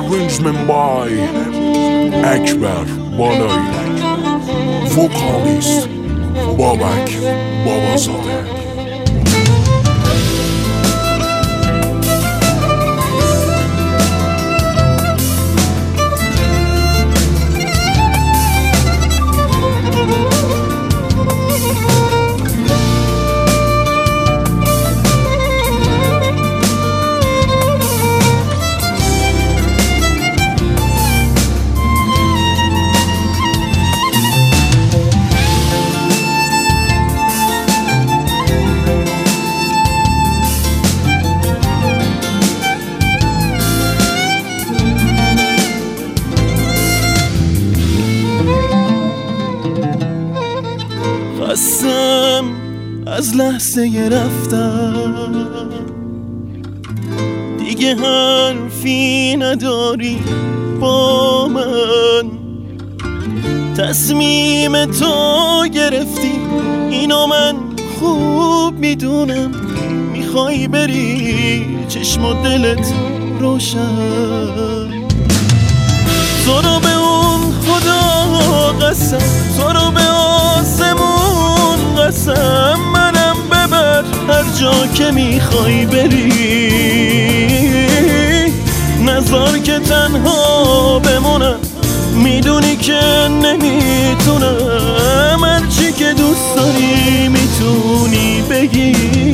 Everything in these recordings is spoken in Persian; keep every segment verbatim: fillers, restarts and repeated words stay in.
arrangement by اکبر بالایی، وکالیست بابک بابازاده. خستم از لحظه رفتم، دیگه حرفی نداری با من. تصمیم تو گرفتی، اینو من خوب میدونم. میخوای بری چشم و دلت روشن، تو رو به اون خدا قسم، تو رو به آسمون قسم، منم ببر هر جا که میخوای بری. نذار که تنها بمونم، میدونی که نمیتونم. هرچی که دوست داری میتونی بگی.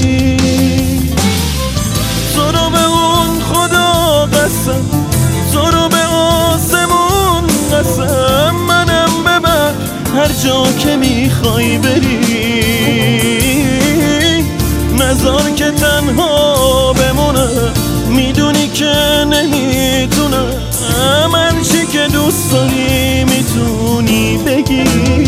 تو رو به اون خدا قسم، تو رو به آسمون قسم، منم ببر هر جا که میخوای بری. نذار که تنها بمونم، میدونی که نمیتونم. هرچی که دوست داری میتونی بگی.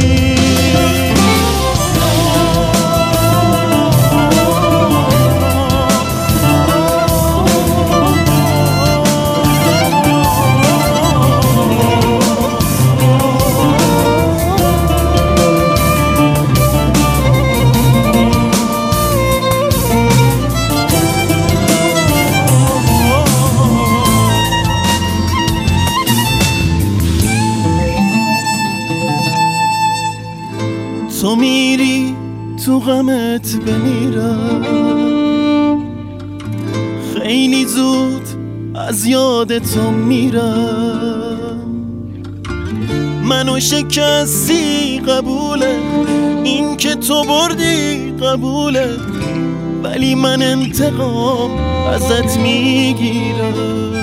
تو میری تو غمت بمیرم، خیلی زود از یاد تو میرم. منو شکستی قبوله، این که تو بردی قبوله، ولی من انتقام ازت میگیرم.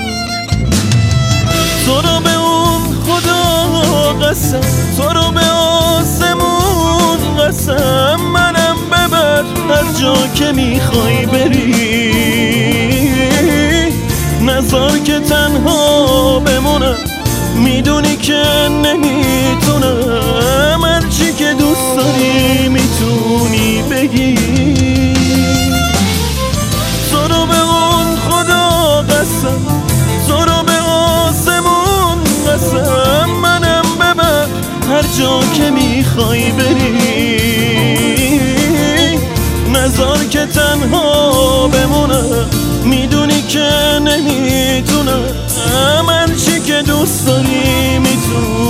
تو رو به اون خدا قسم، تو رو به آسمون قسم، منم ببر هر جا که میخوای بری. نذار که تنها بمونم، میدونی که نمیتونم. هرچی که دوست داری میتونی بگی. تو رو به اون خدا قسم، تو رو به آسمون قسم، منم ببر هر جا که میخوای بری. نذار که تنها بمونم، میدونی که نمیتونم. هرچی که دوست داری میتونی